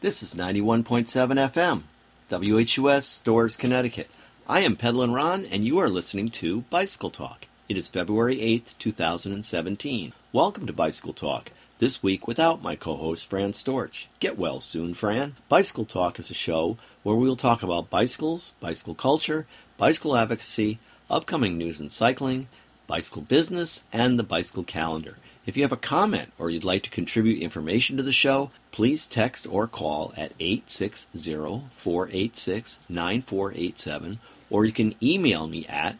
This is 91.7 FM, WHUS, Storrs, Connecticut. I am Pedlin Ron, and you are listening to Bicycle Talk. It is February 8th, 2017. Welcome to Bicycle Talk, this week without my co-host Fran Storch. Get well soon, Fran. Bicycle Talk is a show where we will talk about bicycles, bicycle culture, bicycle advocacy, upcoming news in cycling, bicycle business, and the bicycle calendar. If you have a comment or you'd like to contribute information to the show, please text or call at 860-486-9487, or you can email me at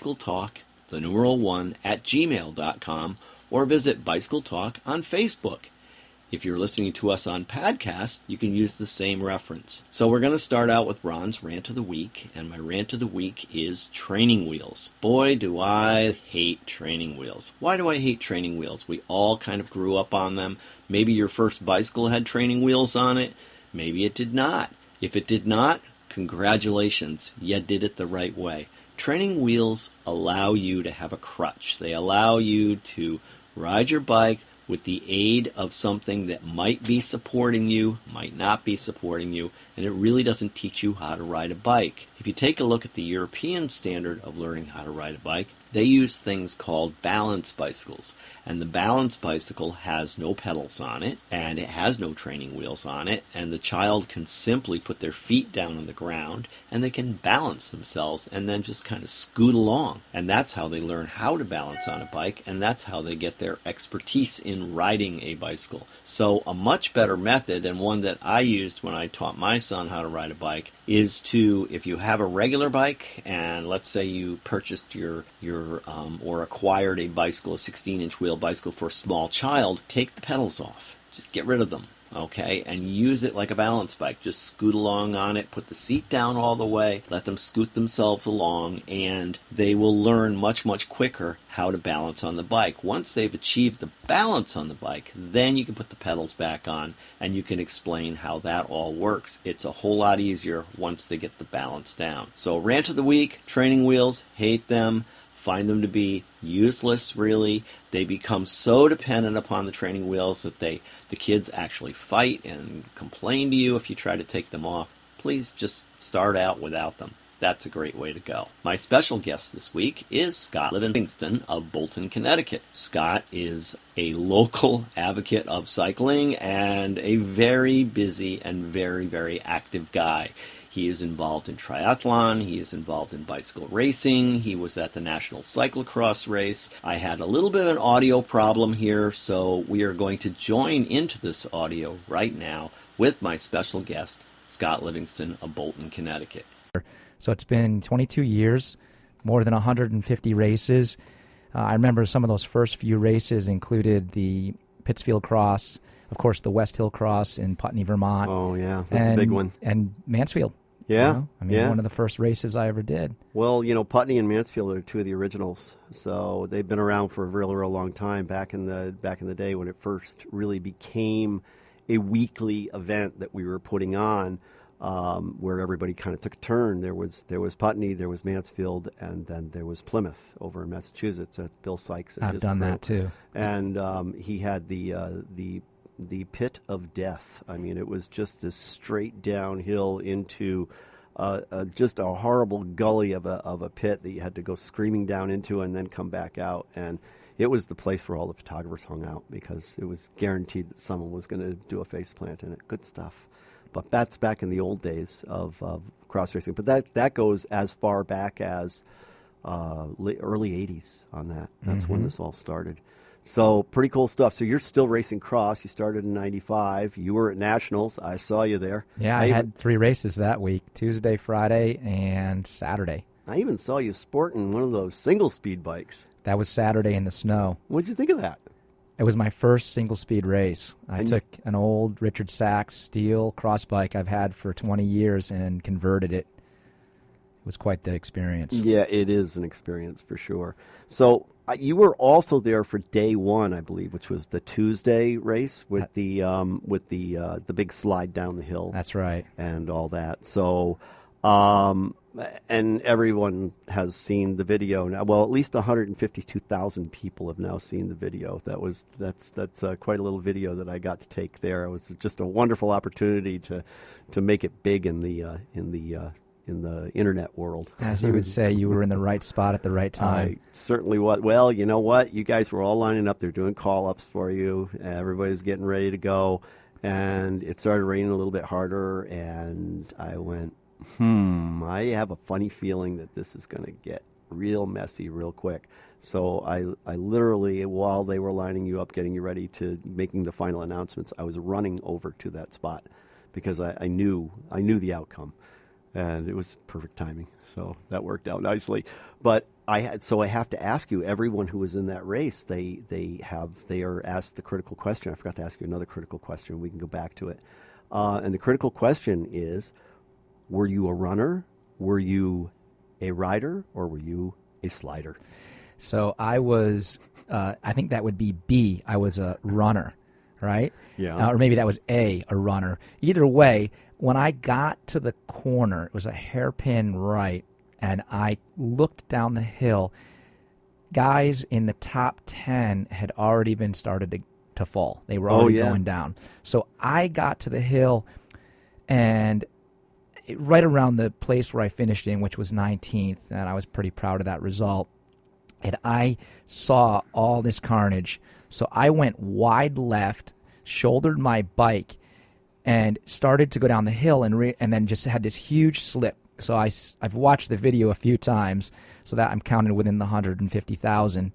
bicycletalk1@gmail.com, or visit Bicycle Talk on Facebook. If you're listening to us on podcast, you can use the same reference. So we're going to start out with Ron's Rant of the Week, and my Rant of the Week is training wheels. Boy, do I hate training wheels. Why do I hate training wheels? We all kind of grew up on them. Maybe your first bicycle had training wheels on it. Maybe it did not. If it did not, congratulations, you did it the right way. Training wheels allow you to have a crutch. They allow you to ride your bike with the aid of something that might be supporting you, might not be supporting you, and it really doesn't teach you how to ride a bike. If you take a look at the European standard of learning how to ride a bike, they use things called balance bicycles. And the balance bicycle has no pedals on it, and it has no training wheels on it, and the child can simply put their feet down on the ground, and they can balance themselves and then just kind of scoot along. And that's how they learn how to balance on a bike, and that's how they get their expertise in riding a bicycle. So a much better method, and one that I used when I taught my son how to ride a bike, is to, if you have a regular bike, and let's say you purchased or acquired a bicycle, a 16-inch wheel bicycle for a small child, take the pedals off. Just get rid of them, okay? And use it like a balance bike. Just scoot along on it, put the seat down all the way, let them scoot themselves along, and they will learn much, much quicker how to balance on the bike. Once they've achieved the balance on the bike, then you can put the pedals back on, and you can explain how that all works. It's a whole lot easier once they get the balance down. So, Rant of the Week, training wheels, hate them. Find them to be useless, really. They become so dependent upon the training wheels that the kids actually fight and complain to you if you try to take them off. Please just start out without them. That's a great way to go. My special guest this week is Scott Livingston of Bolton, Connecticut. Scott is a local advocate of cycling and a very busy and very, very active guy. He is involved in triathlon. He is involved in bicycle racing. He was at the National Cyclocross race. I had a little bit of an audio problem here, so we are going to join into this audio right now with my special guest, Scott Livingston of Bolton, Connecticut. So it's been 22 years, more than 150 races. I remember some of those first few races included the Pittsfield Cross, of course, the West Hill Cross in Putney, Vermont. Oh, yeah, that's a big one. And Mansfield. Yeah. One of the first races I ever did. Well, Putney and Mansfield are two of the originals, so they've been around for a real, real long time. Back in the day when it first really became a weekly event that we were putting on, where everybody kind of took a turn. There was Putney, there was Mansfield, and then there was Plymouth over in Massachusetts at Bill Sykes. I've done that too. And he had the pit of death. I mean, it was just a straight downhill into just a horrible gully of a pit that you had to go screaming down into and then come back out. And it was the place where all the photographers hung out because it was guaranteed that someone was going to do a faceplant in it. Good stuff. But that's back in the old days of cross racing. But that goes as far back as early 80s on that. That's when this all started. So pretty cool stuff. So you're still racing cross. You started in 95. You were at Nationals. I saw you there. Yeah, I had 3 races that week, Tuesday, Friday, and Saturday. I even saw you sporting one of those single-speed bikes. That was Saturday in the snow. What did you think of that? It was my first single-speed race. I took an old Richard Sachs steel cross bike I've had for 20 years and converted it. It was quite the experience. Yeah, it is an experience for sure. So you were also there for day one, I believe, which was the Tuesday race with the big slide down the hill. That's right. And all that. So And everyone has seen the video now. Well, at least 152,000 people have now seen the video. That's quite a little video that I got to take there. It was just a wonderful opportunity to make it big in the internet world. As you would say, you were in the right spot at the right time. I certainly was. Well, you know what? You guys were all lining up. They're doing call-ups for you. Everybody's getting ready to go. And it started raining a little bit harder, and I went, I have a funny feeling that this is going to get real messy real quick. So I literally, while they were lining you up, getting you ready to making the final announcements, I was running over to that spot because I knew the outcome. And it was perfect timing, so that worked out nicely. But I have to ask you, everyone who was in that race, they are asked the critical question. I forgot to ask you another critical question. We can go back to it. And the critical question is, were you a runner, were you a rider, or were you a slider? So I was, I think that would be B. I was a runner, right? Yeah. Or maybe that was A, a runner. Either way, when I got to the corner, it was a hairpin right, and I looked down the hill. Guys in the top 10 had already been started to fall. They were already going down. So I got to the hill, and right around the place where I finished in, which was 19th, and I was pretty proud of that result. And I saw all this carnage. So I went wide left, shouldered my bike, and started to go down the hill and then just had this huge slip. So I've watched the video a few times, so that I'm counted within the 150,000.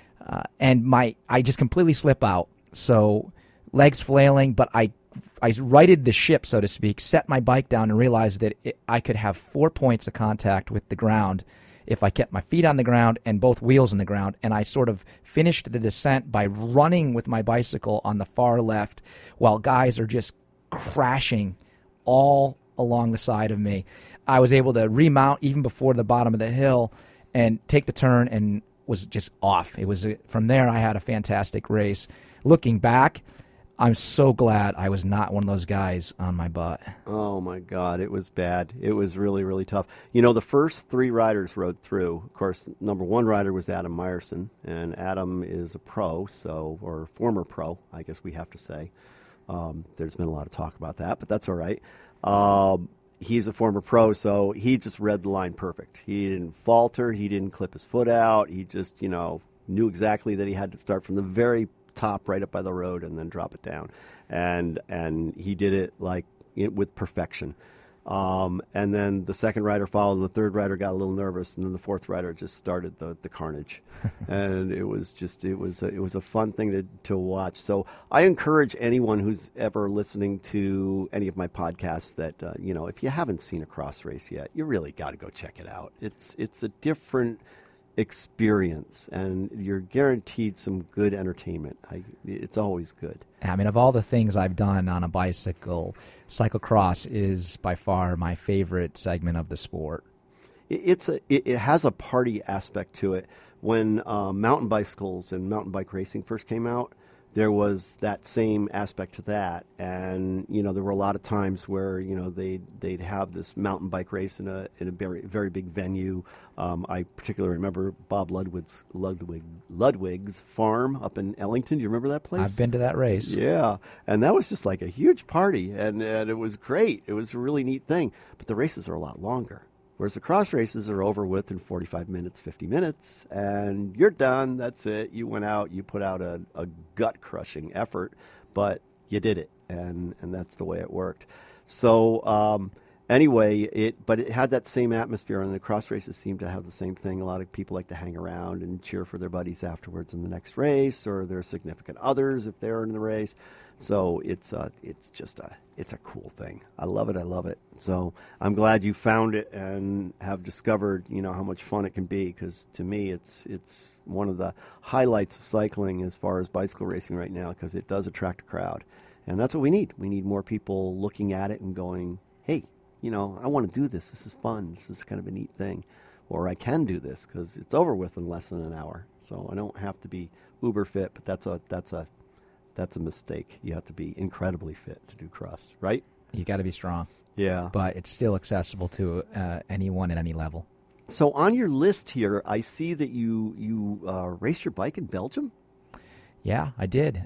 And I just completely slip out. So legs flailing, but I righted the ship, so to speak, set my bike down and realized that I could have 4 points of contact with the ground if I kept my feet on the ground and both wheels on the ground. And I sort of finished the descent by running with my bicycle on the far left while guys are just crashing all along the side of me. I was able to remount even before the bottom of the hill and take the turn and was just off. It was from there I had a fantastic race. Looking back, I'm so glad I was not one of those guys on my butt. Oh, my God. It was bad. It was really, really tough. You know, the first three riders rode through. Of course, number one rider was Adam Meyerson, and Adam is a pro, or former pro, I guess we have to say. There's been a lot of talk about that, but that's all right. He's a former pro, so he just read the line perfect. He didn't falter. He didn't clip his foot out. He just, knew exactly that he had to start from the very top right up by the road and then drop it down. And he did it with perfection. And then the second rider followed, and the third rider got a little nervous, and then the fourth rider just started the carnage. And it was a fun thing to watch. So I encourage anyone who's ever listening to any of my podcasts that if you haven't seen a cross race yet, you really got to go check it out. It's a different experience, and you're guaranteed some good entertainment. It's always good. I mean, of all the things I've done on a bicycle, cyclocross is by far my favorite segment of the sport. It has a party aspect to it. When mountain bicycles and mountain bike racing first came out, there was that same aspect to that, and there were a lot of times where they'd have this mountain bike race in a very, very big venue. I particularly remember Bob Ludwig's farm up in Ellington. Do you remember that place? I've been to that race. Yeah, and that was just like a huge party, and it was great. It was a really neat thing, but the races are a lot longer. Whereas the cross races are over with in 45 minutes, 50 minutes, and you're done. That's it. You went out, you put out a gut-crushing effort, but you did it, and that's the way it worked. So anyway, it had that same atmosphere, and the cross races seem to have the same thing. A lot of people like to hang around and cheer for their buddies afterwards in the next race, or their significant others if they're in the race. So it's a cool thing. I love it. So I'm glad you found it and have discovered, how much fun it can be. Because to me, it's one of the highlights of cycling as far as bicycle racing right now, because it does attract a crowd, and that's what we need. We need more people looking at it and going, "Hey, I want to do this. This is fun. This is kind of a neat thing." Or I can do this because it's over with in less than an hour. So I don't have to be uber fit, but that's a mistake. You have to be incredibly fit to do cross, right? You got to be strong. Yeah. but it's still accessible to anyone at any level. So on your list here, I see that you raced your bike in Belgium? Yeah, I did.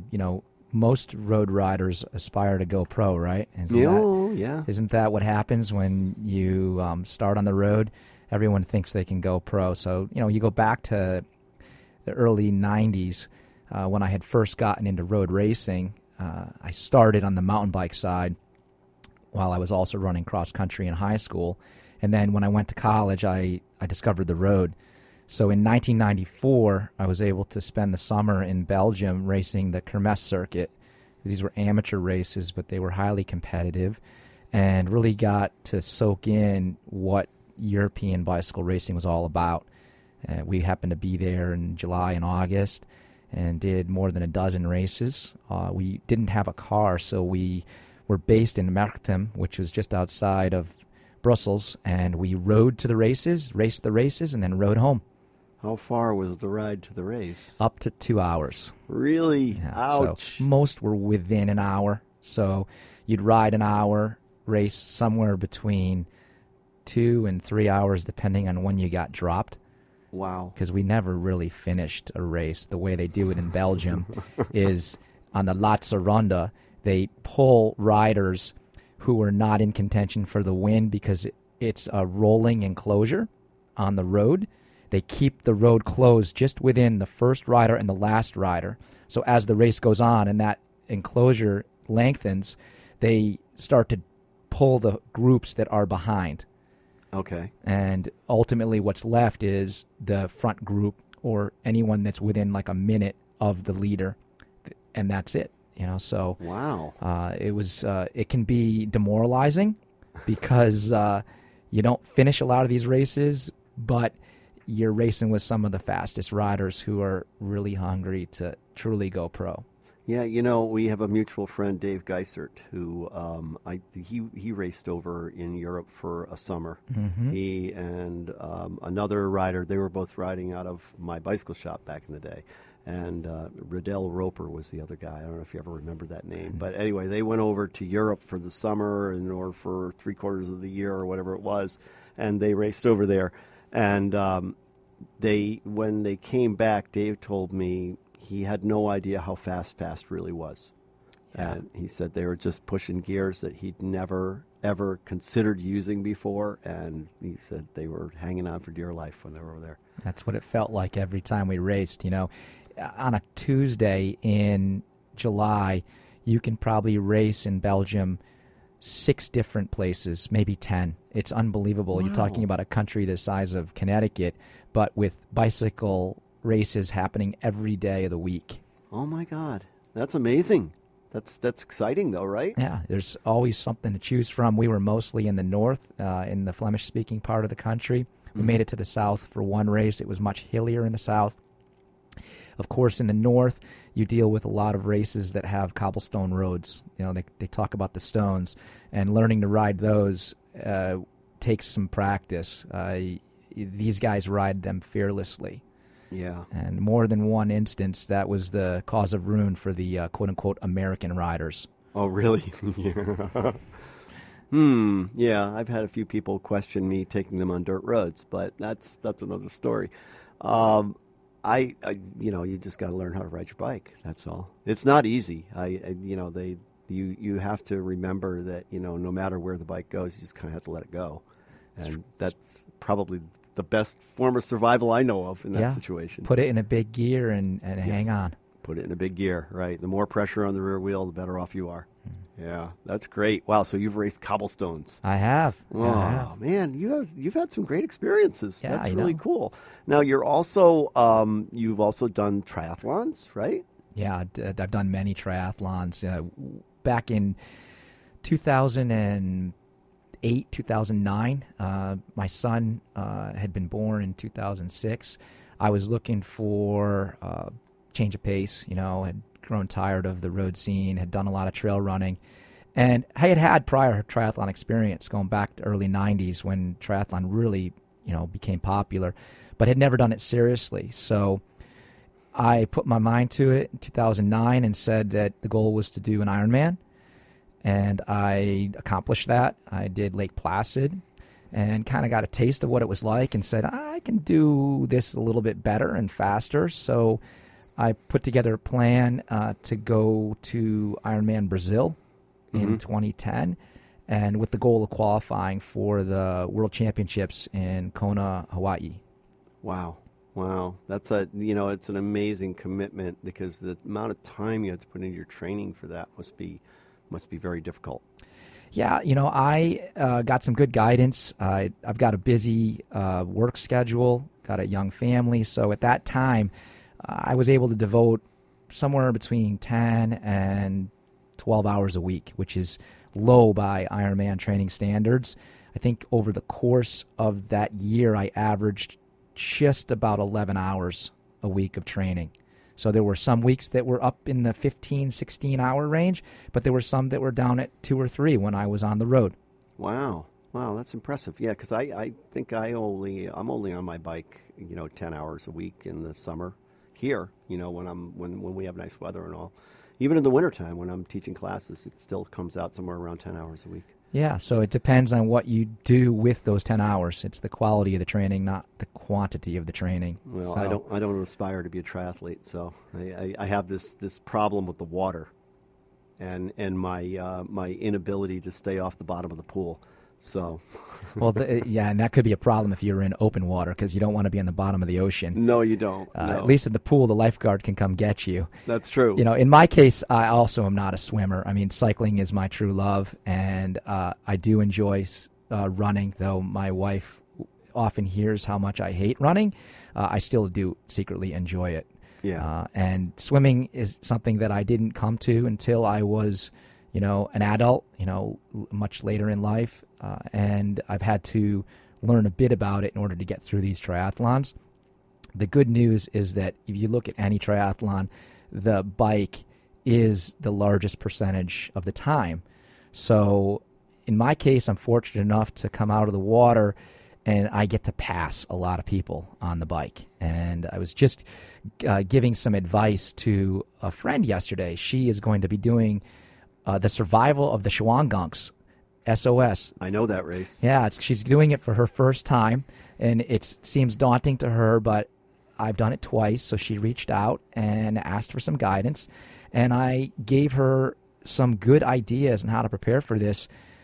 Most road riders aspire to go pro, right? Yeah. Isn't that what happens when you start on the road? Everyone thinks they can go pro. So, you go back to the early 90s when I had first gotten into road racing. I started on the mountain bike side while I was also running cross country in high school. And then when I went to college, I discovered the road. So in 1994, I was able to spend the summer in Belgium racing the Kermesse circuit. These were amateur races, but they were highly competitive, and really got to soak in what European bicycle racing was all about. We happened to be there in July and August and did more than a dozen races. We didn't have a car, so we were based in Merchtem, which was just outside of Brussels, and we rode to the races, raced the races, and then rode home. How far was the ride to the race? Up to 2 hours. Really? Yeah, Ouch. So most were within an hour. So you'd ride an hour, race somewhere between 2 and 3 hours, depending on when you got dropped. Wow. Because we never really finished a race. The way they do it in Belgium is on the Laatste Ronde, they pull riders who are not in contention for the win because it's a rolling enclosure on the road. They keep the road closed just within the first rider and the last rider. So as the race goes on and that enclosure lengthens, they start to pull the groups that are behind. Okay. And ultimately what's left is the front group or anyone that's within like a minute of the leader. And that's it. So wow. It can be demoralizing because you don't finish a lot of these races, but you're racing with some of the fastest riders who are really hungry to truly go pro. Yeah, we have a mutual friend, Dave Geisert, who he raced over in Europe for a summer. Mm-hmm. He and another rider, they were both riding out of my bicycle shop back in the day. And Riddell Roper was the other guy. I don't know if you ever remember that name. But anyway, they went over to Europe for the summer or for 3/4 of the year or whatever it was, and they raced over there. And when they came back, Dave told me he had no idea how fast really was. Yeah. And he said they were just pushing gears that he'd never, ever considered using before. And he said they were hanging on for dear life when they were over there. That's what it felt like every time we raced. On a Tuesday in July, you can probably race in Belgium 6 different places, maybe 10. It's unbelievable. Wow. You're talking about a country the size of Connecticut, but with bicycle races happening every day of the week. Oh my God, that's amazing. That's exciting though, right? Yeah, there's always something to choose from. We were mostly in the north, in the Flemish-speaking part of the country. We made it to the south for one race. It was much hillier in the south. Of course, in the north, you deal with a lot of races that have cobblestone roads. They talk about the stones, and learning to ride those takes some practice. These guys ride them fearlessly. Yeah. And more than one instance, that was the cause of ruin for the quote-unquote American riders. Oh, really? Yeah. Yeah, I've had a few people question me taking them on dirt roads, but that's another story. You just got to learn how to ride your bike. That's all. It's not easy. You have to remember that, no matter where the bike goes, you just kind of have to let it go. And that's probably the best form of survival I know of in that situation. Put it in a big gear and hang on. Put it in a big gear, right? The more pressure on the rear wheel, the better off you are. Yeah, that's great. Wow, so you've raced cobblestones. I have. Oh, man, you've had some great experiences. Yeah, That's really cool. Now, you're also you've also done triathlons, right? Yeah, I've done many triathlons. Back in 2008, 2009, my son had been born in 2006. I was looking for change of pace, had grown tired of the road scene, had done a lot of trail running. And I had prior triathlon experience going back to early 90s when triathlon really, became popular, but had never done it seriously. So I put my mind to it in 2009 and said that the goal was to do an Ironman. and I accomplished that. I did Lake Placid and kind of got a taste of what it was like and said, I can do this a little bit better and faster. So I put together a plan to go to Ironman Brazil in 2010, and with the goal of qualifying for the World Championships in Kona, Hawaii. Wow. That's it's an amazing commitment, because the amount of time you have to put into your training for that must be very difficult. Yeah, I got some good guidance. I've got a busy work schedule, got a young family, so at that time I was able to devote somewhere between 10 and 12 hours a week, which is low by Ironman training standards. I think over the course of that year I averaged just about 11 hours a week of training. So there were some weeks that were up in the 15, 16-hour range, but there were some that were down at 2 or 3 when I was on the road. Wow, that's impressive. Yeah, because I think I'm only on my bike, 10 hours a week in the summer here. When we have nice weather and all. Even in the wintertime when I'm teaching classes, it still comes out somewhere around 10 hours a week. Yeah, so it depends on what you do with those 10 hours. It's the quality of the training, not the quantity of the training. Well, so, I don't aspire to be a triathlete, so I have this problem with the water, and my inability to stay off the bottom of the pool. So, well, and that could be a problem if you're in open water, because you don't want to be in the bottom of the ocean. No, you don't. No. At least in the pool, the lifeguard can come get you. That's true. In my case, I also am not a swimmer. I mean, cycling is my true love, and I do enjoy running, though my wife often hears how much I hate running. I still do secretly enjoy it. Yeah. And swimming is something that I didn't come to until I was, an adult, much later in life. And I've had to learn a bit about it in order to get through these triathlons. The good news is that if you look at any triathlon, the bike is the largest percentage of the time. So in my case, I'm fortunate enough to come out of the water and I get to pass a lot of people on the bike. And I was just giving some advice to a friend yesterday. She is going to be doing the survival of the Shawangunks, SOS. I know that race. Yeah, she's doing it for her first time, and it seems daunting to her, but I've done it twice, so she reached out and asked for some guidance, and I gave her some good ideas on how to prepare for this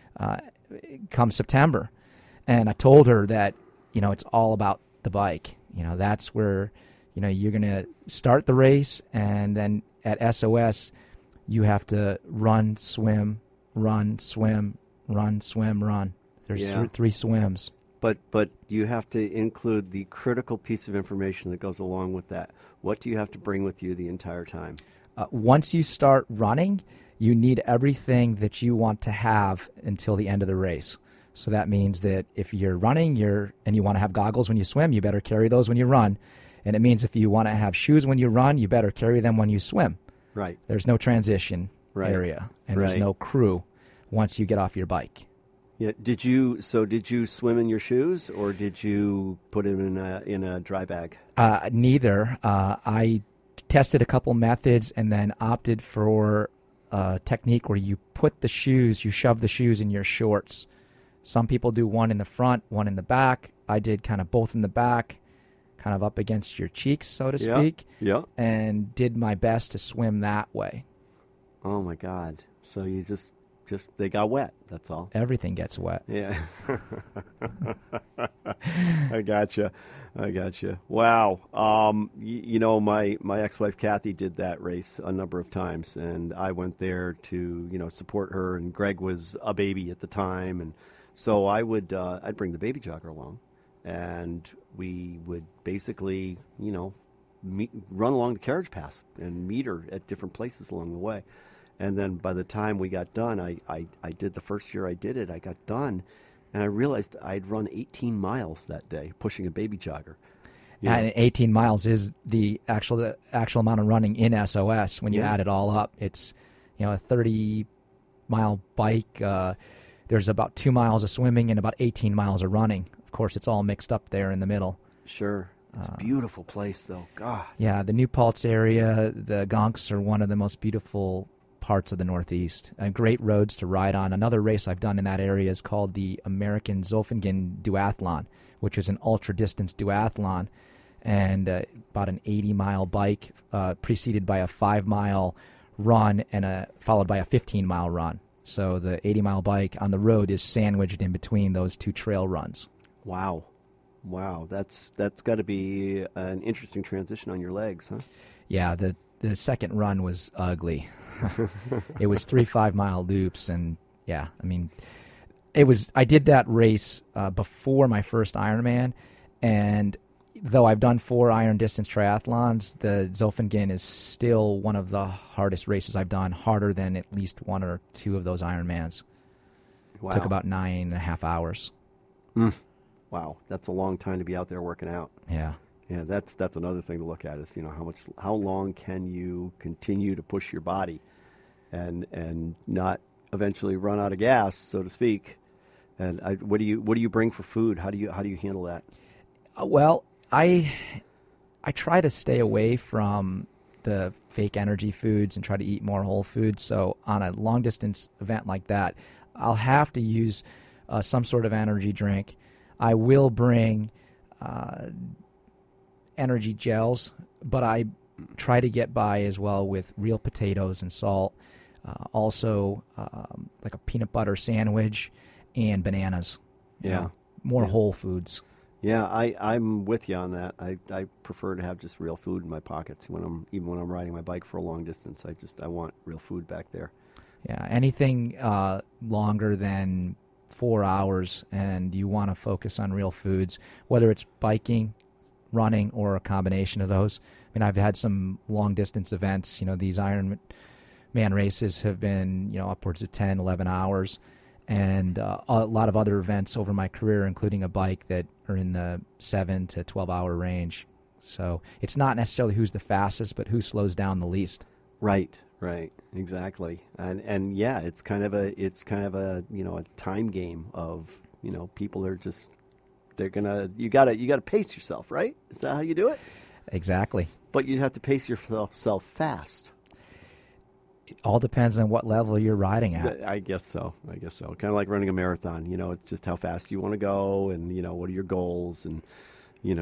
come September. And I told her that, it's all about the bike. That's where, you're going to start the race, and then at SOS, you have to run, swim, run, swim, run, swim, run. There's 3 swims. But you have to include the critical piece of information that goes along with that. What do you have to bring with you the entire time? Once you start running, you need everything that you want to have until the end of the race. So that means that if you're running and you want to have goggles when you swim, you better carry those when you run. And it means if you want to have shoes when you run, you better carry them when you swim. Right. There's no transition area, and there's no crew once you get off your bike. Yeah. Did you swim in your shoes, or did you put them in a dry bag? Neither. I tested a couple methods and then opted for a technique where you shove the shoes in your shorts. Some people do one in the front, one in the back. I did kind of both in the back, kind of up against your cheeks, so to speak. Yeah. And did my best to swim that way. Oh my God! So you just they got wet. That's all. Everything gets wet. Yeah. I gotcha. Wow. My ex-wife Kathy did that race a number of times, and I went there to support her. And Greg was a baby at the time, and so I'd bring the baby jogger along, and we would basically run along the carriage paths and meet her at different places along the way. And then by the time we got done, I did the first year I did it, I got done, and I realized I'd run 18 miles that day pushing a baby jogger. And 18 miles is the actual amount of running in SOS when you add it all up. It's a 30-mile bike. There's about 2 miles of swimming and about 18 miles of running. Of course, it's all mixed up there in the middle. Sure. It's a beautiful place, though. God. Yeah, the New Paltz area, the Gonks are one of the most beautiful parts of the Northeast. Great roads to ride on. Another race I've done in that area is called the American Zofingen Duathlon, which is an ultra-distance duathlon, and about an 80-mile bike preceded by a 5-mile run and followed by a 15-mile run. So the 80-mile bike on the road is sandwiched in between those two trail runs. Wow. That's got to be an interesting transition on your legs, huh? Yeah, the second run was ugly. It was 3 5-mile loops, and yeah, I mean, I did that race before my first Ironman, and though I've done 4 iron distance triathlons, the Zofingen is still one of the hardest races I've done, harder than at least 1 or 2 of those Ironmans. Wow. Took about 9.5 hours. Wow, that's a long time to be out there working out. Yeah. Yeah, that's another thing to look at is, how long can you continue to push your body and not eventually run out of gas, so to speak. And what do you bring for food? How do you handle that? Well, I try to stay away from the fake energy foods and try to eat more whole foods. So on a long distance event like that, I'll have to use some sort of energy drink. I will bring energy gels, but I try to get by as well with real potatoes and salt. Also, like a peanut butter sandwich and bananas. Yeah. More whole foods. Yeah, I'm with you on that. I prefer to have just real food in my pockets even when I'm riding my bike for a long distance. I want real food back there. Yeah, anything longer than 4 hours, and you want to focus on real foods, whether it's biking, running, or a combination of those. I mean, I've had some long distance events. These Ironman races have been upwards of 10, 11 hours. And a lot of other events over my career, including a bike, that are in the 7 to 12-hour range. So it's not necessarily who's the fastest, but who slows down the least. Right, exactly. And yeah, it's kind of a a time game of people are just you gotta pace yourself, right? Is that how you do it? Exactly. But you have to pace yourself fast. It all depends on what level you're riding at. I guess so. Kind of like running a marathon. It's just how fast you want to go, and what are your goals, and you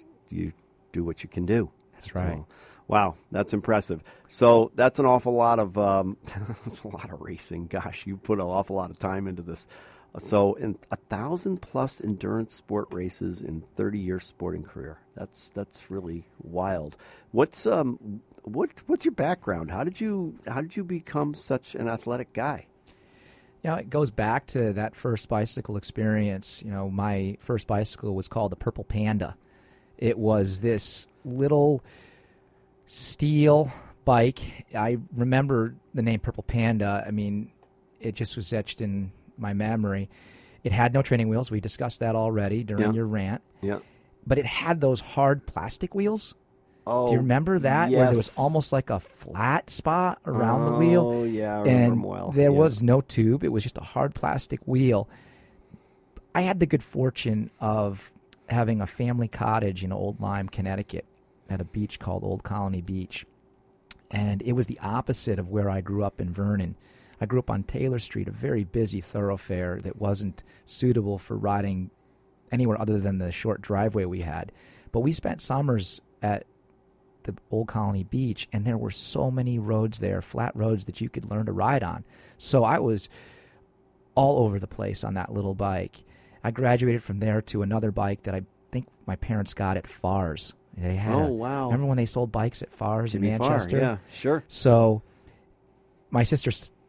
do what you can do. That's right. So, wow, that's impressive. So that's an awful lot of that's a lot of racing. Gosh, you put an awful lot of time into this. So, in 1,000+ endurance sport races in 30-year sporting career. That's really wild. What's your background? How did you become such an athletic guy? It goes back to that first bicycle experience. My first bicycle was called the Purple Panda. It was this little steel bike. I remember the name Purple Panda. I mean, it just was etched in my memory. It had no training wheels. We discussed that already during your rant. Yeah. But it had those hard plastic wheels. Oh, do you remember that? Yes. Where there was almost like a flat spot around the wheel. Oh, yeah, I remember them well. There was no tube. It was just a hard plastic wheel. I had the good fortune of having a family cottage in Old Lyme, Connecticut, at a beach called Old Colony Beach. And it was the opposite of where I grew up in Vernon. I grew up on Taylor Street, a very busy thoroughfare that wasn't suitable for riding anywhere other than the short driveway we had. But we spent summers at the Old Colony Beach, and there were so many roads there, flat roads that you could learn to ride on. So I was all over the place on that little bike. I graduated from there to another bike that I think my parents got at Farr's. They had wow. Remember when they sold bikes at Farr's in Manchester? Yeah, sure. So my sister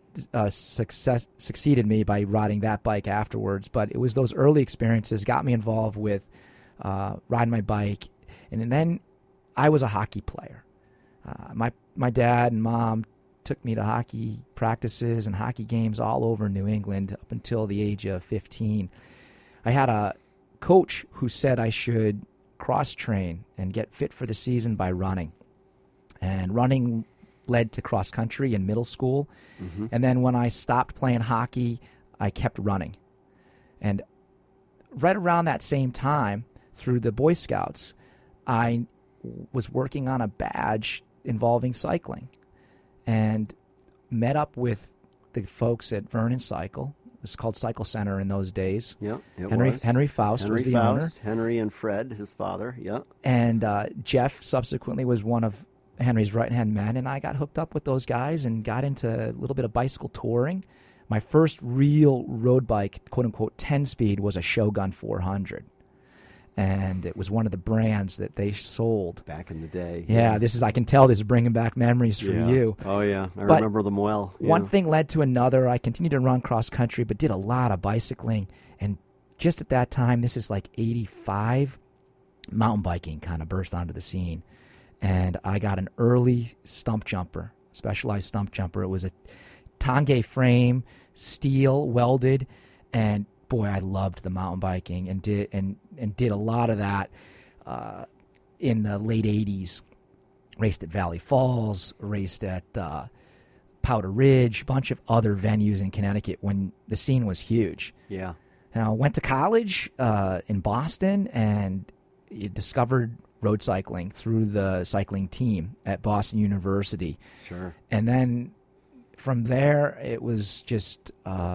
succeeded me by riding that bike afterwards, but it was those early experiences got me involved with riding my bike. And then I was a hockey player. My dad and mom took me to hockey practices and hockey games all over New England up until the age of 15. I had a coach who said I should cross-train and get fit for the season by running. And running led to cross-country in middle school. Mm-hmm. And then when I stopped playing hockey, I kept running. And right around that same time, through the Boy Scouts, I was working on a badge involving cycling. And met up with the folks at Vernon Cycle. It was called Cycle Center in those days. Yeah, it Henry was. Henry Faust was the owner. Henry and Fred, his father. Yeah. And Jeff subsequently was one of Henry's right-hand men, and I got hooked up with those guys and got into a little bit of bicycle touring. My first real road bike, quote-unquote 10-speed, was a Shogun 400. And it was one of the brands that they sold. Back in the day. Yeah, I can tell this is bringing back memories for you. Oh, yeah. I remember them well. Yeah. One thing led to another. I continued to run cross-country, but did a lot of bicycling. And just at that time, this is like 85, mountain biking kind of burst onto the scene. And I got an early stump jumper, specialized stump jumper. It was a Tange frame, steel, welded, and boy, I loved the mountain biking and did a lot of that in the late 80s. Raced at Valley Falls, raced at Powder Ridge, a bunch of other venues in Connecticut when the scene was huge. Yeah. Now, went to college in Boston and discovered road cycling through the cycling team at Boston University. Sure. And then from there, it was just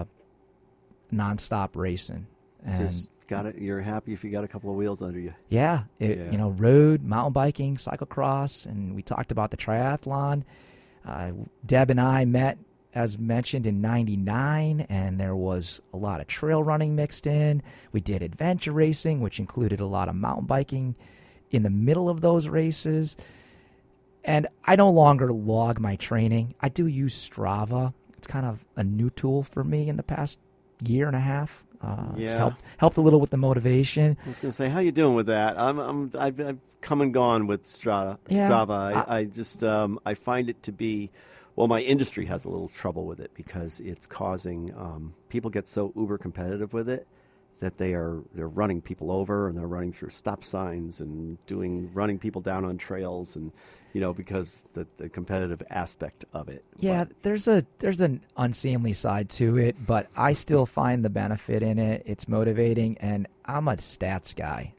nonstop racing. And just got it. You're happy if you got a couple of wheels under you. Yeah, road, mountain biking, cyclocross, and we talked about the triathlon. Deb and I met, as mentioned, in '99, and there was a lot of trail running mixed in. We did adventure racing, which included a lot of mountain biking in the middle of those races. And I no longer log my training. I do use Strava. It's kind of a new tool for me in the past year and a half. It's helped a little with the motivation. I was going to say, how you doing with that? I've come and gone with Strava. I just I find it to be, well, my industry has a little trouble with it because it's causing people get so uber competitive with it that they're running people over and they're running through stop signs and running people down on trails, and because the competitive aspect of it. Yeah, there's an unseemly side to it, but I still find the benefit in it. It's motivating, and I'm a stats guy.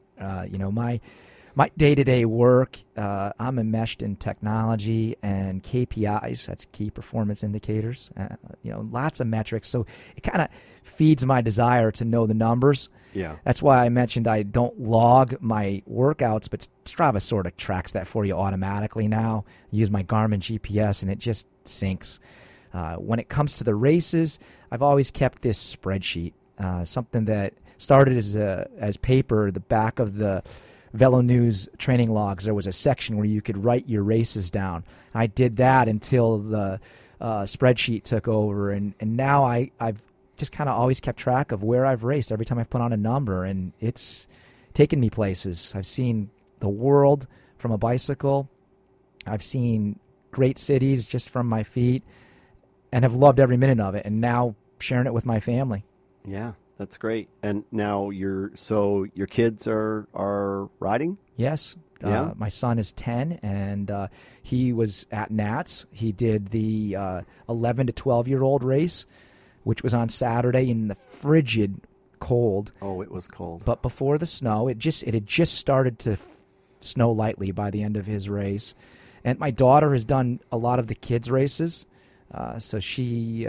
My day-to-day work, I'm enmeshed in technology and KPIs. That's key performance indicators. Lots of metrics. So it kind of feeds my desire to know the numbers. Yeah. That's why I mentioned I don't log my workouts, but Strava sort of tracks that for you automatically now. I use my Garmin GPS, and it just syncs. When it comes to the races, I've always kept this spreadsheet, something that started as paper, the back of the Velo News training logs. There was a section where you could write your races down. I did that until the spreadsheet took over, and now I've just kind of always kept track of where I've raced every time I've put on a number, and it's taken me places. I've seen the world from a bicycle. I've seen great cities just from my feet, and have loved every minute of it, and now sharing it with my family. Yeah. That's great. And now your kids are riding? Yes. Yeah. My son is 10, and he was at Nats. He did the 11 to 12-year-old race, which was on Saturday in the frigid cold. Oh, it was cold. But before the snow, it had just started to snow lightly by the end of his race. And my daughter has done a lot of the kids' races, so she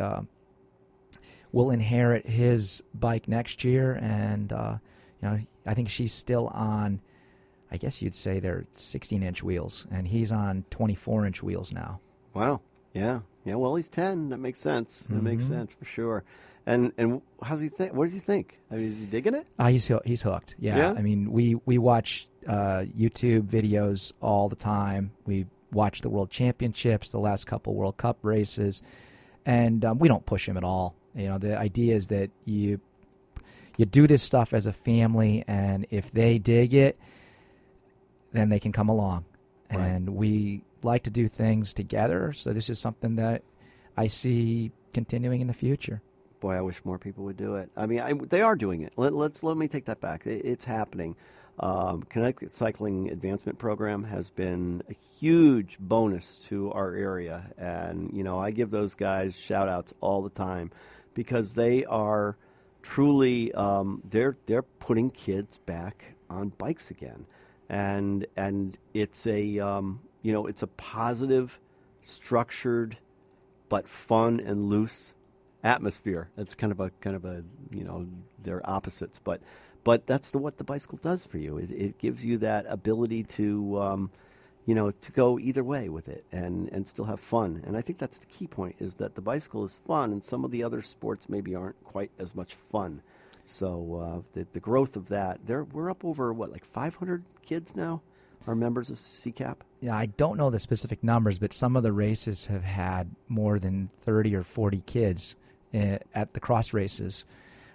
will inherit his bike next year, and I think she's still on, I guess you'd say they're 16-inch wheels, and he's on 24-inch wheels now. Wow. Yeah. Well, he's 10. That makes sense. That makes sense for sure. And how's he think? What does he think? I mean, is he digging it? He's hooked. Yeah. I mean, we watch YouTube videos all the time. We watch the World Championships, the last couple World Cup races, and we don't push him at all. The idea is that you do this stuff as a family, and if they dig it, then they can come along. Right. And we like to do things together, so this is something that I see continuing in the future. Boy, I wish more people would do it. I mean, they are doing it. Let me take that back. It's happening. Connecticut Cycling Advancement Program has been a huge bonus to our area, and I give those guys shout-outs all the time, because they are truly they're putting kids back on bikes again, and it's a it's a positive, structured but fun and loose atmosphere. That's kind of a they're opposites, but that's what the bicycle does for you. It gives you that ability to to go either way with it and still have fun. And I think that's the key point, is that the bicycle is fun, and some of the other sports maybe aren't quite as much fun. So the growth of that, we're up over, like 500 kids now are members of CCAP? Yeah, I don't know the specific numbers, but some of the races have had more than 30 or 40 kids at the cross races.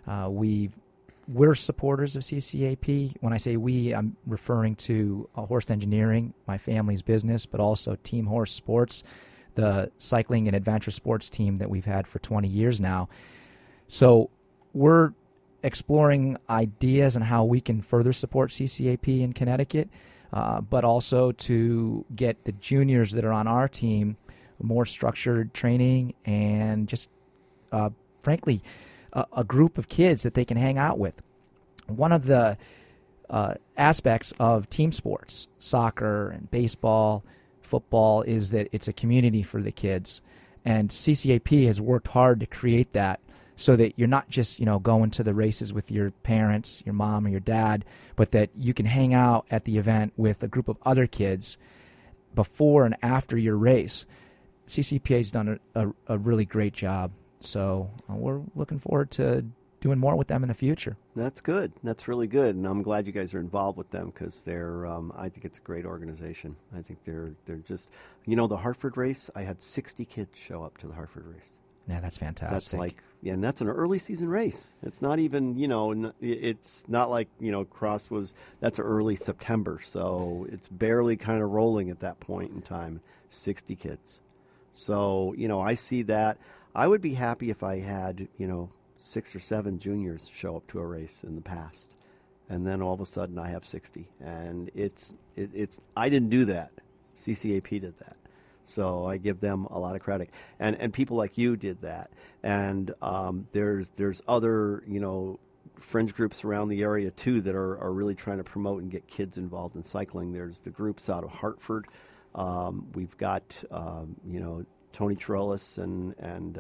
We're supporters of CCAP. When I say we, I'm referring to Horst Engineering, my family's business, but also Team Horse Sports, the cycling and adventure sports team that we've had for 20 years now. So we're exploring ideas on how we can further support CCAP in Connecticut, but also to get the juniors that are on our team more structured training and just, frankly, a group of kids that they can hang out with. One of the aspects of team sports, soccer and baseball, football, is that it's a community for the kids. And CCAP has worked hard to create that so that you're not just, going to the races with your parents, your mom or your dad, but that you can hang out at the event with a group of other kids before and after your race. CCAP has done a really great job. So we're looking forward to doing more with them in the future. That's good. That's really good, and I'm glad you guys are involved with them, because they're. I think it's a great organization. I think they're just. The Hartford race. I had 60 kids show up to the Hartford race. Yeah, that's fantastic. That's and that's an early season race. It's not even. It's not like cross was. That's early September, so it's barely kind of rolling at that point in time. 60 kids. So I see that. I would be happy if I had 6 or 7 juniors show up to a race in the past, and then all of a sudden I have 60, and it's I didn't do that. CCAP did that, so I give them a lot of credit, and people like you did that, and there's other fringe groups around the area too that are really trying to promote and get kids involved in cycling. There's the groups out of Hartford. We've got Tony Trollis and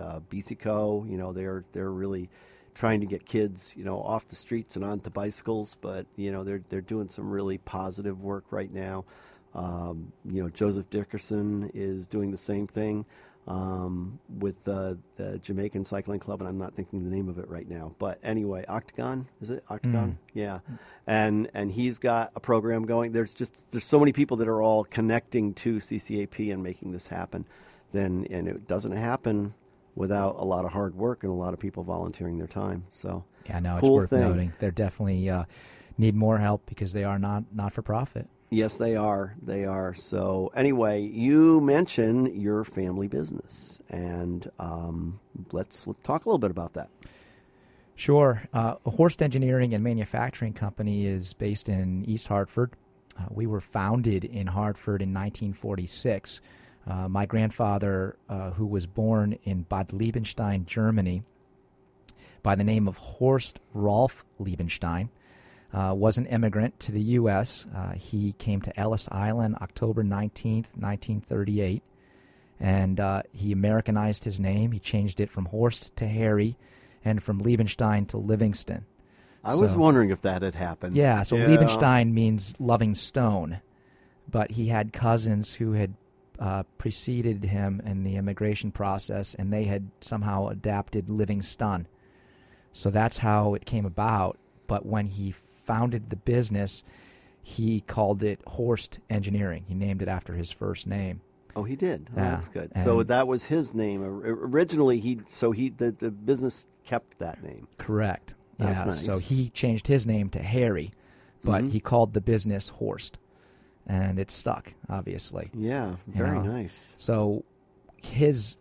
BCCO, they're really trying to get kids, off the streets and onto bicycles, but they're doing some really positive work right now. Joseph Dickerson is doing the same thing with the Jamaican Cycling Club, and I'm not thinking the name of it right now. But anyway, Octagon, is it Octagon? Yeah, and he's got a program going. There's so many people that are all connecting to CCAP and making this happen. And it doesn't happen without a lot of hard work and a lot of people volunteering their time. So yeah, no, cool it's worth noting. They definitely need more help because they are not for profit. Yes, they are. They are. So anyway, you mentioned your family business, and let's talk a little bit about that. Sure. Horst Engineering and Manufacturing Company is based in East Hartford. We were founded in Hartford in 1946. My grandfather, who was born in Bad Liebenstein, Germany, by the name of Horst Rolf Liebenstein, was an immigrant to the U.S. He came to Ellis Island October 19th, 1938, and he Americanized his name. He changed it from Horst to Harry and from Liebenstein to Livingston. I was wondering if that had happened. Yeah, so Liebenstein means loving stone, but he had cousins who had preceded him in the immigration process, and they had somehow adapted Livingston. So that's how it came about. But when he founded the business, he called it Horst Engineering. He named it after his first name. Oh, he did. Oh, that's good. So that was his name originally. The business kept that name. Correct. That's nice. So he changed his name to Harry, but he called the business Horst. And it stuck, obviously. Yeah, very nice. So his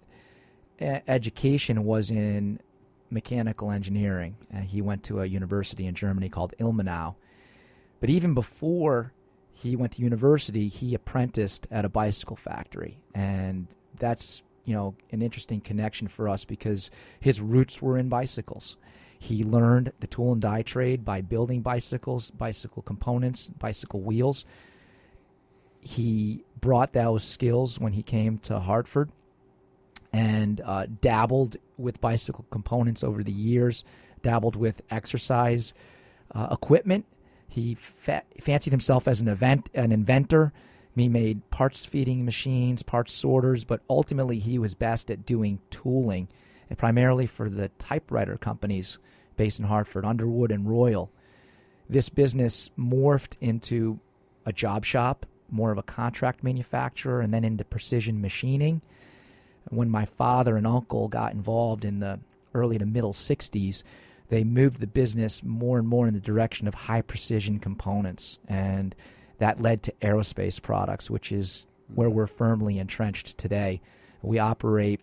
education was in mechanical engineering. He went to a university in Germany called Ilmenau. But even before he went to university, he apprenticed at a bicycle factory. And that's, an interesting connection for us because his roots were in bicycles. He learned the tool and die trade by building bicycles, bicycle components, bicycle wheels. He brought those skills when he came to Hartford, and dabbled with bicycle components over the years, dabbled with exercise equipment. He fancied himself as an inventor. He made parts feeding machines, parts sorters, but ultimately he was best at doing tooling, and primarily for the typewriter companies based in Hartford, Underwood and Royal. This business morphed into a job shop, more of a contract manufacturer, and then into precision machining. When my father and uncle got involved in the early to middle 60s, they moved the business more and more in the direction of high precision components, and that led to aerospace products, which is where we're firmly entrenched today. We operate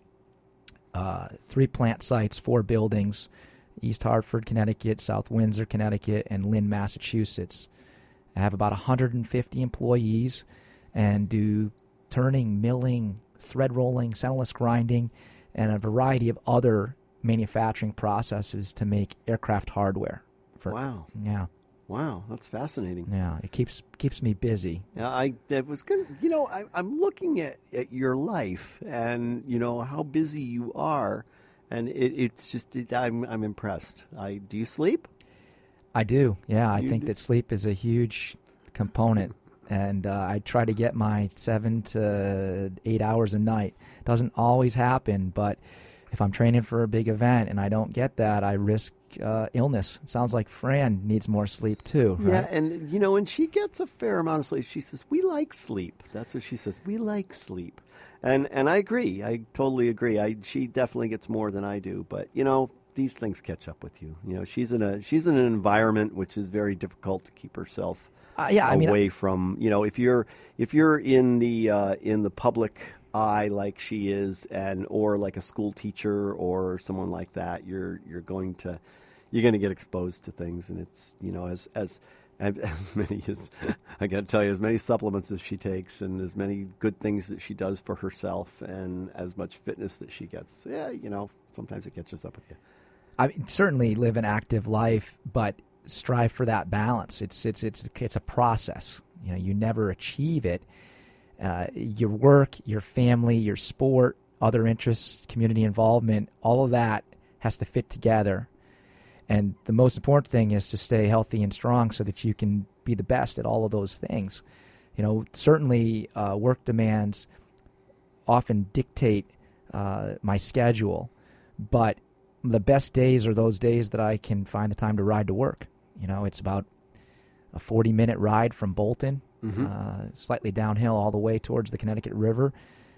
3 plant sites, 4 buildings: East Hartford, Connecticut, South Windsor, Connecticut, and Lynn, Massachusetts. I have about 150 employees and do turning, milling, thread rolling, centerless grinding, and a variety of other manufacturing processes to make aircraft hardware. Wow. Yeah. Wow, that's fascinating. Yeah, it keeps me busy. Yeah, that was good. I'm looking at your life and how busy you are, and I'm impressed. Do you sleep? I do. Yeah, I think that sleep is a huge component, and I try to get my 7 to 8 hours a night. Doesn't always happen, but if I'm training for a big event and I don't get that, I risk illness. Sounds like Fran needs more sleep too, right? Yeah, and she gets a fair amount of sleep. She says, "We like sleep." That's what she says. We like sleep, and I agree. I totally agree. She definitely gets more than I do, but these things catch up with you. She's in an environment which is very difficult to keep herself away from. If you're in the public eye like she is, or like a school teacher or someone like that, you're going to get exposed to things, and it's as many as I got to tell you, as many supplements as she takes, and as many good things that she does for herself, and as much fitness that she gets. Yeah, sometimes it catches up with you. I certainly live an active life, but strive for that balance. It's a process. You never achieve it. Your work, your family, your sport, other interests, community involvement, all of that has to fit together. And the most important thing is to stay healthy and strong so that you can be the best at all of those things. Certainly work demands often dictate my schedule, but the best days are those days that I can find the time to ride to work. It's about a 40-minute ride from Bolton, slightly downhill all the way towards the Connecticut River.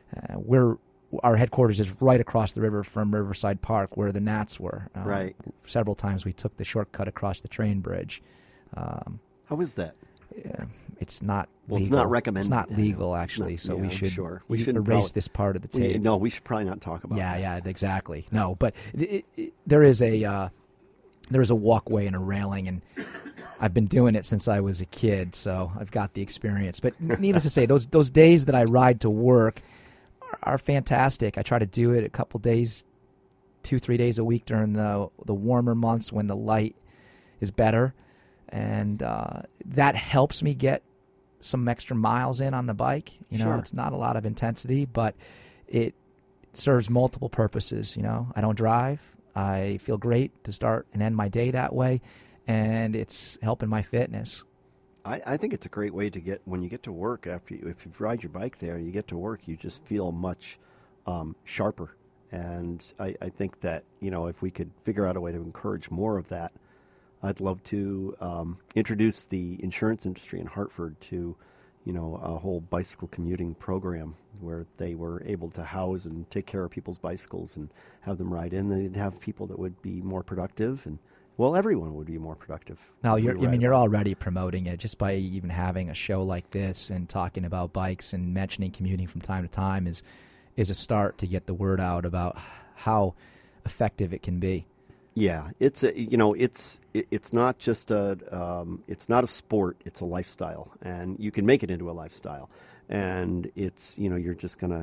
Our headquarters is right across the river from Riverside Park, where the Nats were. Right. Several times we took the shortcut across the train bridge. How is that? It's not legal. Well, it's not recommended. It's not legal, actually, we should erase this part of the tape. No, we should probably not talk about that. Yeah, exactly. No, but there is a walkway and a railing, and I've been doing it since I was a kid, so I've got the experience. But needless to say, those days that I ride to work are fantastic. I try to do it a couple days, 2-3 days a week during the warmer months when the light is better, and that helps me get some extra miles in on the bike. Sure. It's not a lot of intensity, but it serves multiple purposes. I don't drive. I feel great to start and end my day that way, and it's helping my fitness. I think it's a great way to get, when you get to work, if you ride your bike there, you get to work, you just feel much sharper. And I think that, if we could figure out a way to encourage more of that, I'd love to introduce the insurance industry in Hartford to, a whole bicycle commuting program where they were able to house and take care of people's bicycles and have them ride in. They'd have people that would be more productive, and everyone would be more productive. No, you're already promoting it just by even having a show like this and talking about bikes and mentioning commuting from time to time is a start to get the word out about how effective it can be. Yeah, it's not just it's not a sport, it's a lifestyle, and you can make it into a lifestyle. And it's, you're just gonna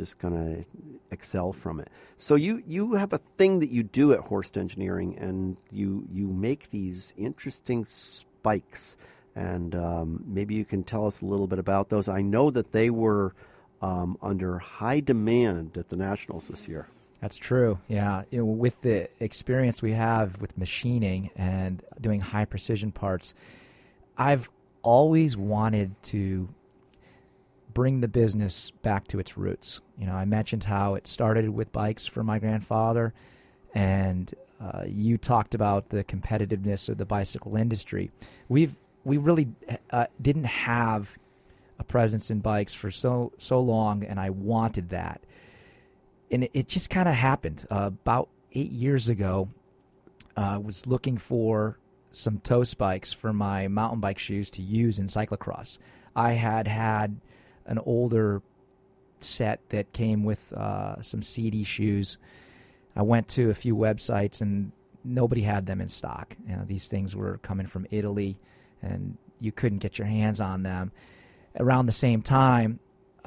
excel from it. So you have a thing that you do at Horst Engineering, and you make these interesting spikes, and maybe you can tell us a little bit about those. I know that they were under high demand at the Nationals this year. That's true. Yeah, with the experience we have with machining and doing high precision parts, I've always wanted to bring the business back to its roots. I mentioned how it started with bikes for my grandfather, and you talked about the competitiveness of the bicycle industry. We really didn't have a presence in bikes for so long, and I wanted that. And it just kind of happened. About 8 years ago, I was looking for some toe spikes for my mountain bike shoes to use in cyclocross. I had an older set that came with some CD shoes. I went to a few websites, and nobody had them in stock. These things were coming from Italy, and you couldn't get your hands on them. Around the same time,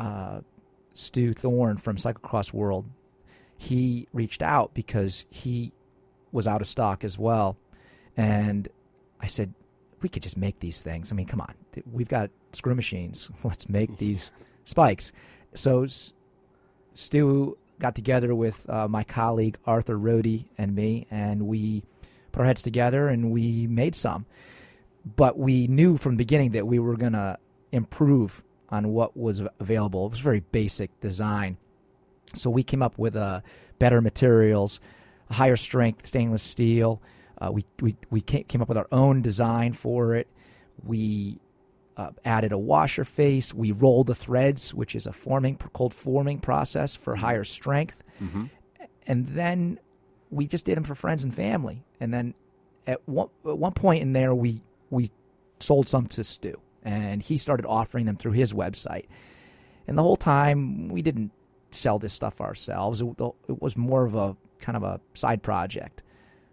Stu Thorne from Cyclocross World, he reached out because he was out of stock as well. And I said, we could just make these things. I mean, come on. We've got screw machines. Let's make these spikes. So Stu got together with my colleague Arthur Rohde and me, and we put our heads together and we made some. But we knew from the beginning that we were going to improve on what was available. It was very basic design. So we came up with better materials, higher strength stainless steel. We came up with our own design for it. We added a washer face. We rolled the threads, which is a cold forming process for higher strength. Mm-hmm. And then we just did them for friends and family. And then at one point in there, we sold some to Stu, and he started offering them through his website. And the whole time, we didn't sell this stuff ourselves. It was more of a kind of a side project.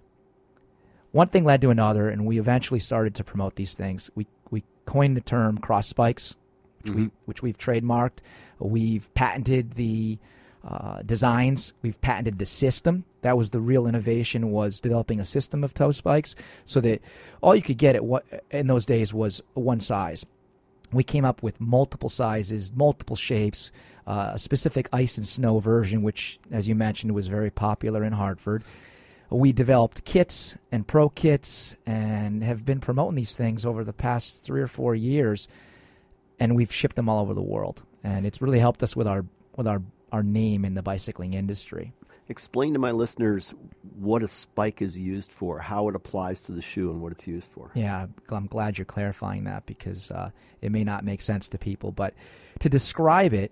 One thing led to another, and we eventually started to promote these things. We coined the term cross spikes, which we've trademarked. We've patented the designs. We've patented the system. That was the real innovation, was developing a system of toe spikes so that all you could get in those days was one size. We came up with multiple sizes, multiple shapes, a specific ice and snow version, which, as you mentioned, was very popular in Hartford. We developed kits and pro kits and have been promoting these things over the past 3 or 4 years, and we've shipped them all over the world. And it's really helped us with our name in the bicycling industry. Explain to my listeners what a spike is used for, how it applies to the shoe, and what it's used for. Yeah, I'm glad you're clarifying that because it may not make sense to people. But to describe it,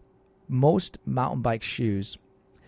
most mountain bike shoes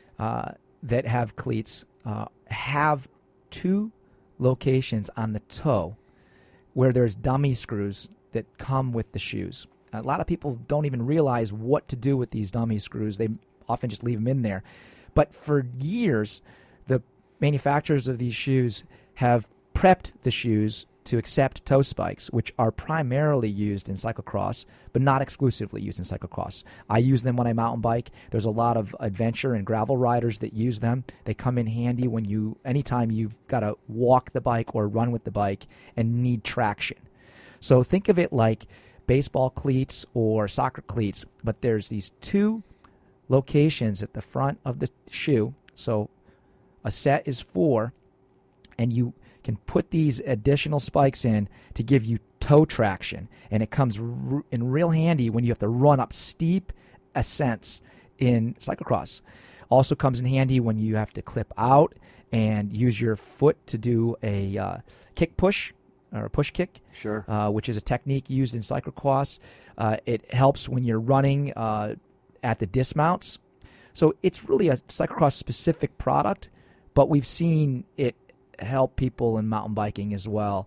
that have cleats have 2 locations on the toe where there's dummy screws that come with the shoes. A lot of people don't even realize what to do with these dummy screws. They often just leave them in there. But for years, the manufacturers of these shoes have prepped the shoes to accept toe spikes, which are primarily used in cyclocross, but not exclusively used in cyclocross. I use them when I mountain bike. There's a lot of adventure and gravel riders that use them. They come in handy anytime you've got to walk the bike or run with the bike and need traction. So think of it like baseball cleats or soccer cleats, but there's these 2 locations at the front of the shoe. So a set is 4, and you can put these additional spikes in to give you toe traction, and it comes in real handy when you have to run up steep ascents in cyclocross. Also comes in handy when you have to clip out and use your foot to do a kick push or a push kick, sure, which is a technique used in cyclocross. It helps when you're running at the dismounts. So it's really a cyclocross-specific product, but we've seen it help people in mountain biking as well.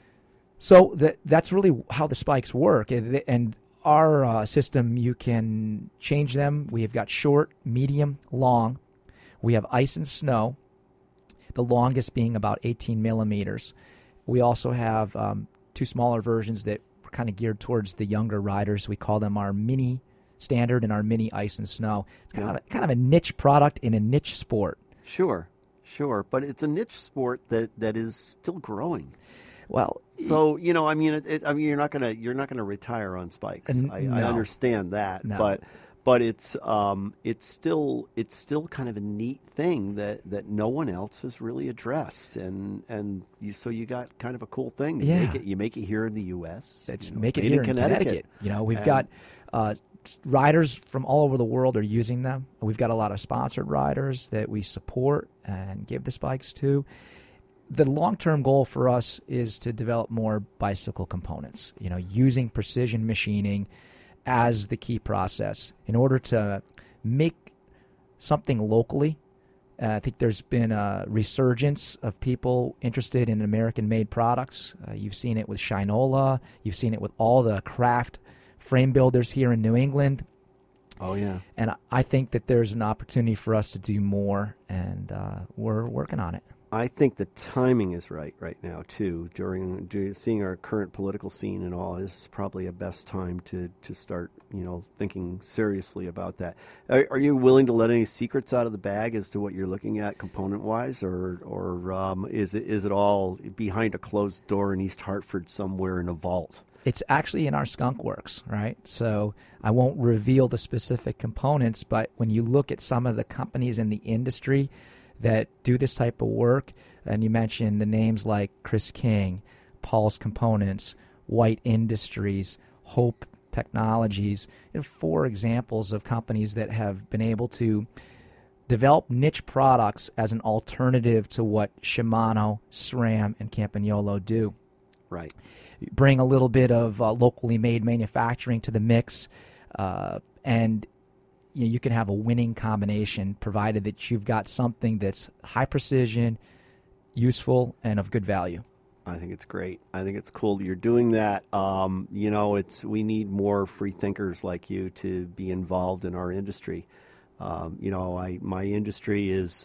So that's really how the spikes work. And our system, you can change them. We have got short, medium, long. We have ice and snow, the longest being about 18 millimeters. We also have 2 smaller versions that are kind of geared towards the younger riders. We call them our mini standard and our mini ice and snow. It's kind of a niche product in a niche sport. Sure, but it's a niche sport that is still growing. Well, so you're not gonna retire on spikes. I understand that, no. but it's still kind of a neat thing that no one else has really addressed, so you got kind of a cool thing. You make it here in the U.S. Make it here in Connecticut. We've got riders from all over the world are using them. We've got a lot of sponsored riders that we support and give the bikes to. The long-term goal for us is to develop more bicycle components, using precision machining as the key process in order to make something locally. I think there's been a resurgence of people interested in American-made products. You've seen it with Shinola. You've seen it with all the craft frame builders here in New England. Oh, yeah. And I think that there's an opportunity for us to do more, and we're working on it. I think the timing is right now, too. During seeing our current political scene and all, this is probably a best time to start, thinking seriously about that. Are you willing to let any secrets out of the bag as to what you're looking at component-wise, or is it all behind a closed door in East Hartford somewhere in a vault? It's actually in our Skunk Works, right? So I won't reveal the specific components, but when you look at some of the companies in the industry that do this type of work, and you mentioned the names like Chris King, Paul's Components, White Industries, Hope Technologies, 4 examples of companies that have been able to develop niche products as an alternative to what Shimano, SRAM, and Campagnolo do. Right. Bring a little bit of locally made manufacturing to the mix, and you can have a winning combination provided that you've got something that's high precision, useful, and of good value. I think it's great. I think it's cool that you're doing that. We need more free thinkers like you to be involved in our industry. My industry is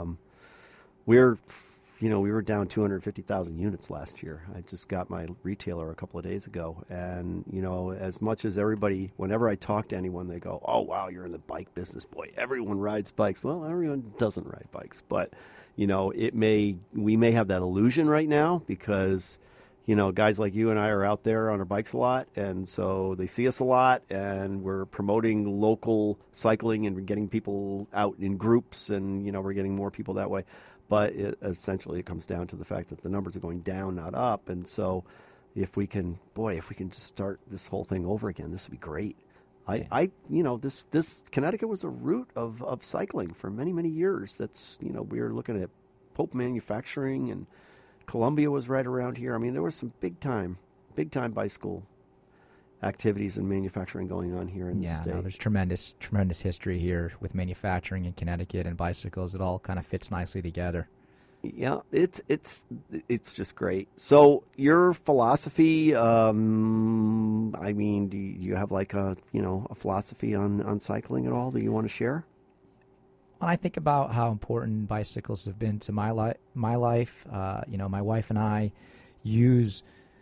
we were down 250,000 units last year. I just got my retailer a couple of days ago. And, as much as everybody, whenever I talk to anyone, they go, oh, wow, you're in the bike business, boy. Everyone rides bikes. Well, everyone doesn't ride bikes. But, we may have that illusion right now because, guys like you and I are out there on our bikes a lot. And so they see us a lot. And we're promoting local cycling and we're getting people out in groups. And, we're getting more people that way. But essentially it comes down to the fact that the numbers are going down, not up. And so if we can just start this whole thing over again, this would be great. This Connecticut was a route of cycling for many, many years. That's, we were looking at Pope Manufacturing, and Columbia was right around here. I mean, there was some big time bicycle activities and manufacturing going on here in the state. There's tremendous history here with manufacturing in Connecticut and bicycles. It all kind of fits nicely together. Yeah, it's just great. So your philosophy, do you have like a philosophy on cycling at all that you want to share? When I think about how important bicycles have been to my life, my wife and I use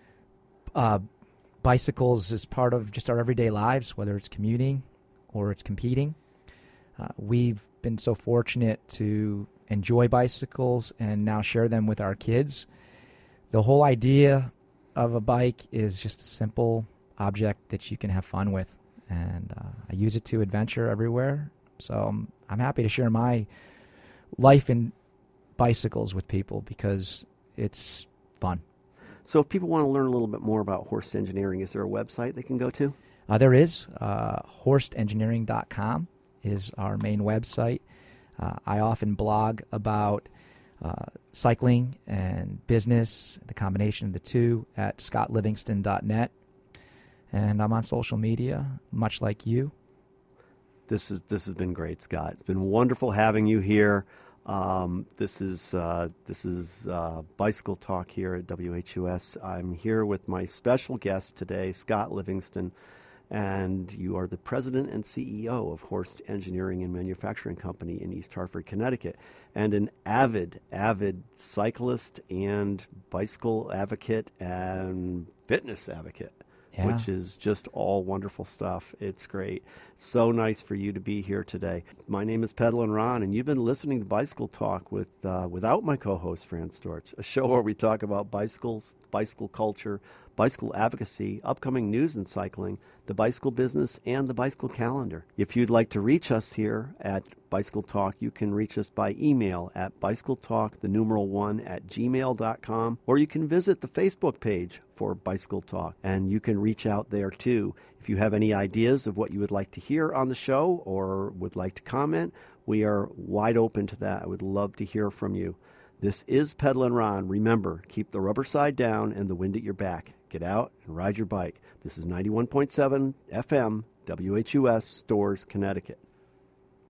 bicycles as part of just our everyday lives, whether it's commuting or it's competing. We've been so fortunate to enjoy bicycles and now share them with our kids. The whole idea of a bike is just a simple object that you can have fun with, and I use it to adventure everywhere. So I'm happy to share my life in bicycles with people because it's fun. So if people want to learn a little bit more about Horst Engineering, is there a website they can go to? There is. HorstEngineering.com is our main website. I often blog about cycling and business, the combination of the two, at scottlivingston.net. And I'm on social media, much like you. This has been great, Scott. It's been wonderful having you here. This is Bicycle Talk here at WHUS. I'm here with my special guest today, Scott Livingston, and you are the president and CEO of Horst Engineering and Manufacturing Company in East Hartford, Connecticut, and an avid cyclist and bicycle advocate and fitness advocate. Yeah. Which is just all wonderful stuff. It's great. So nice for you to be here today. My name is Pedalin' Ron, and you've been listening to Bicycle Talk without my co-host, Fran Storch, a show where we talk about bicycles, bicycle culture, bicycle advocacy, upcoming news in cycling, the bicycle business, and the bicycle calendar. If you'd like to reach us here at Bicycle Talk, you can reach us by email at bicycletalk1@gmail.com, or you can visit the Facebook page for Bicycle Talk, and you can reach out there too. If you have any ideas of what you would like to hear on the show or would like to comment, we are wide open to that. I would love to hear from you. This is Pedalin' Ron. Remember, keep the rubber side down and the wind at your back. Get out and ride your bike. This is 91.7 FM, WHUS, Storrs, Connecticut.